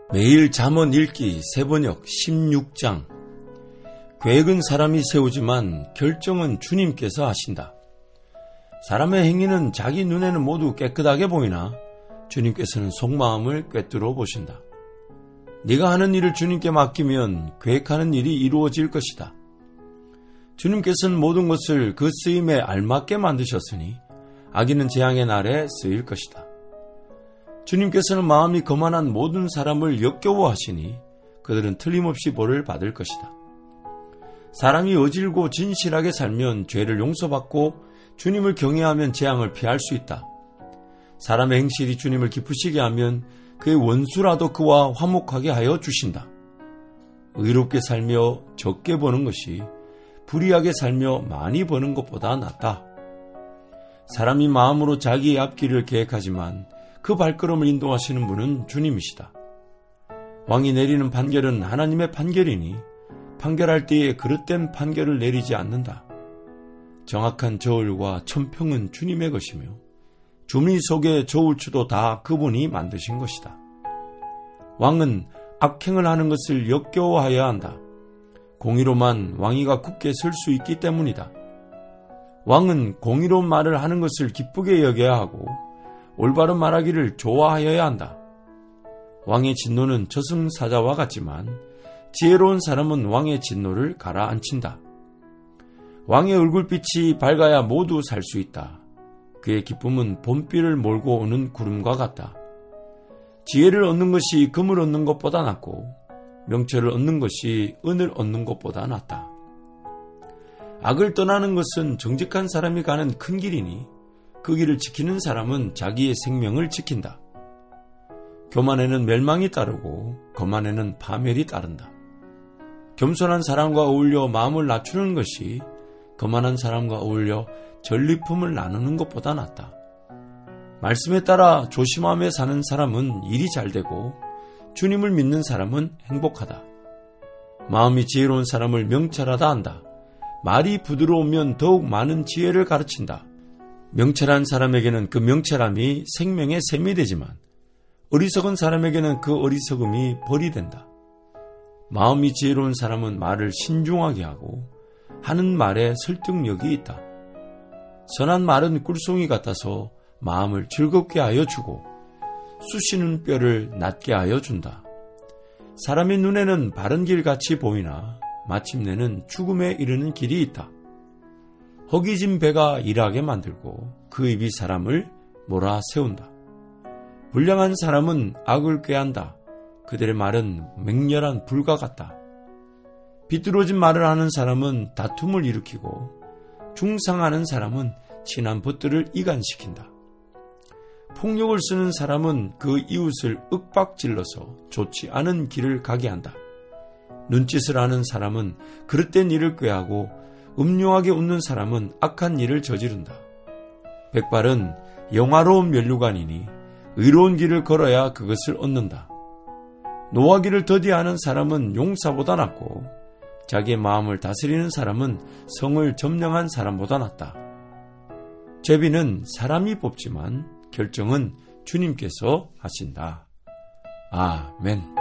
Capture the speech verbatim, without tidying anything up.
매일 잠언 읽기 세번역 십육 장. 계획은 사람이 세우지만 결정은 주님께서 하신다. 사람의 행위는 자기 눈에는 모두 깨끗하게 보이나 주님께서는 속마음을 꿰뚫어 보신다. 네가 하는 일을 주님께 맡기면 계획하는 일이 이루어질 것이다. 주님께서는 모든 것을 그 쓰임에 알맞게 만드셨으니 악인은 재앙의 날에 쓰일 것이다. 주님께서는 마음이 거만한 모든 사람을 역겨워하시니 그들은 틀림없이 벌을 받을 것이다. 사람이 어질고 진실하게 살면 죄를 용서받고 주님을 경외하면 재앙을 피할 수 있다. 사람의 행실이 주님을 기쁘시게 하면 그의 원수라도 그와 화목하게 하여 주신다. 의롭게 살며 적게 버는 것이 불의하게 살며 많이 버는 것보다 낫다. 사람이 마음으로 자기의 앞길을 계획하지만 그 발걸음을 인도하시는 분은 주님이시다. 왕이 내리는 판결은 하나님의 판결이니 판결할 때에 그릇된 판결을 내리지 않는다. 정확한 저울과 천평은 주님의 것이며 주미 속의 저울추도 다 그분이 만드신 것이다. 왕은 악행을 하는 것을 역겨워하여야 한다. 공의로만 왕위가 굳게 설 수 있기 때문이다. 왕은 공의로운 말을 하는 것을 기쁘게 여겨야 하고 올바른 말하기를 좋아하여야 한다. 왕의 진노는 저승사자와 같지만 지혜로운 사람은 왕의 진노를 가라앉힌다. 왕의 얼굴빛이 밝아야 모두 살 수 있다. 그의 기쁨은 봄비를 몰고 오는 구름과 같다. 지혜를 얻는 것이 금을 얻는 것보다 낫고 명철을 얻는 것이 은을 얻는 것보다 낫다. 악을 떠나는 것은 정직한 사람이 가는 큰 길이니 그 길을 지키는 사람은 자기의 생명을 지킨다. 교만에는 멸망이 따르고 거만에는 파멸이 따른다. 겸손한 사람과 어울려 마음을 낮추는 것이 거만한 사람과 어울려 전리품을 나누는 것보다 낫다. 말씀에 따라 조심하며 사는 사람은 일이 잘 되고 주님을 믿는 사람은 행복하다. 마음이 지혜로운 사람을 명철하다 한다. 말이 부드러우면 더욱 많은 지혜를 가르친다. 명철한 사람에게는 그 명철함이 생명의 샘이 되지만 어리석은 사람에게는 그 어리석음이 벌이 된다. 마음이 지혜로운 사람은 말을 신중하게 하고 하는 말에 설득력이 있다. 선한 말은 꿀송이 같아서 마음을 즐겁게 하여 주고 쑤시는 뼈를 낫게 하여 준다. 사람의 눈에는 바른 길같이 보이나 마침내는 죽음에 이르는 길이 있다. 허기진 배가 일하게 만들고 그 입이 사람을 몰아세운다. 불량한 사람은 악을 꾀한다. 그들의 말은 맹렬한 불과 같다. 비뚤어진 말을 하는 사람은 다툼을 일으키고 중상하는 사람은 친한 벗들을 이간시킨다. 폭력을 쓰는 사람은 그 이웃을 윽박질러서 좋지 않은 길을 가게 한다. 눈짓을 하는 사람은 그릇된 일을 꾀하고 음흉하게 웃는 사람은 악한 일을 저지른다. 백발은 영화로운 면류관이니 의로운 길을 걸어야 그것을 얻는다. 노하기를 더디하는 사람은 용사보다 낫고 자기의 마음을 다스리는 사람은 성을 점령한 사람보다 낫다. 죄비는 사람이 뽑지만 결정은 주님께서 하신다. 아멘.